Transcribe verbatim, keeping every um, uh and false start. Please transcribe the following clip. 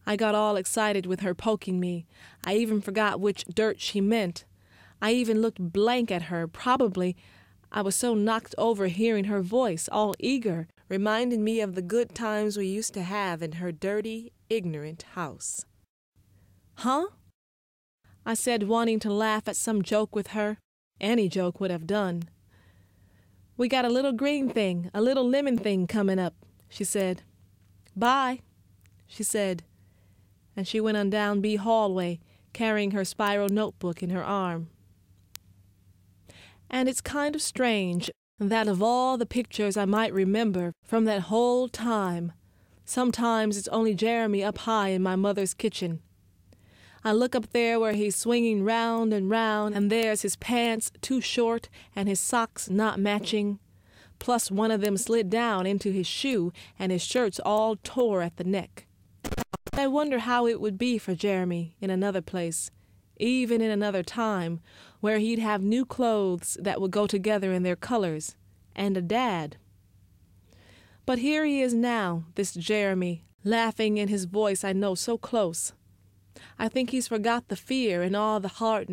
I got all excited with her poking me. I even forgot which dirt she meant. I even looked blank at her. Probably I was so knocked over hearing her voice, all eager, reminding me of the good times we used to have in her dirty, ignorant house. Huh? I said, wanting to laugh at some joke with her. Any joke would have done. We got a little green thing, a little lemon thing coming up, she said. Bye, she said, and she went on down B hallway, carrying her spiral notebook in her arm. And it's kind of strange that of all the pictures I might remember from that whole time, sometimes it's only Jeremy up high in my mother's kitchen. I look up there where he's swinging round and round, and there's his pants too short and his socks not matching, plus one of them slid down into his shoe and his shirt's all tore at the neck. I wonder how it would be for Jeremy in another place, even in another time, where he'd have new clothes that would go together in their colors, and a dad. But here he is now, this Jeremy, laughing in his voice I know so close. I think he's forgot the fear and all the hardness